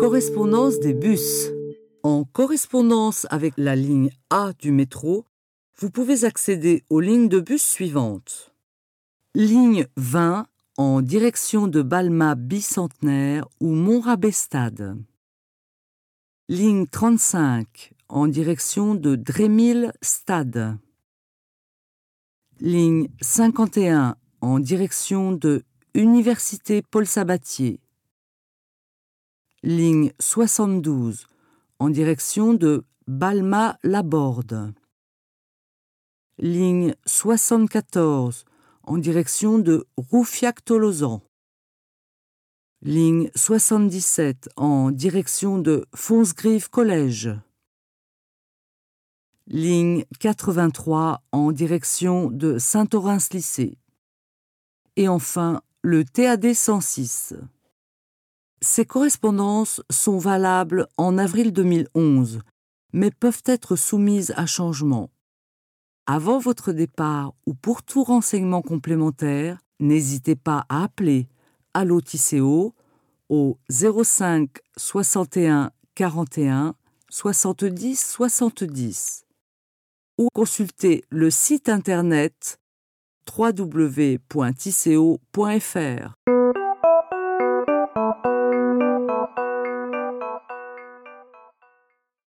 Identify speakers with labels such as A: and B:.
A: Correspondance des bus. En correspondance avec la ligne A du métro, vous pouvez accéder aux lignes de bus suivantes. Ligne 20 en direction de Balma Bicentenaire ou Montrabé-Stade. Ligne 35 en direction de Drémil-Stade. Ligne 51 en direction de Université Paul Sabatier. Ligne 72 en direction de Balma-Laborde. Ligne 74 en direction de Roufiac-Tolosan. Ligne 77 en direction de Fonsgrive-Collège. Ligne 83 en direction de Saint-Orens-Lycée. Et enfin, le TAD 106. Ces correspondances sont valables en avril 2011, mais peuvent être soumises à changement. Avant votre départ ou pour tout renseignement complémentaire, n'hésitez pas à appeler Allo Tisséo au 05 61 41 70 70 ou consulter le site internet www.tisséo.fr.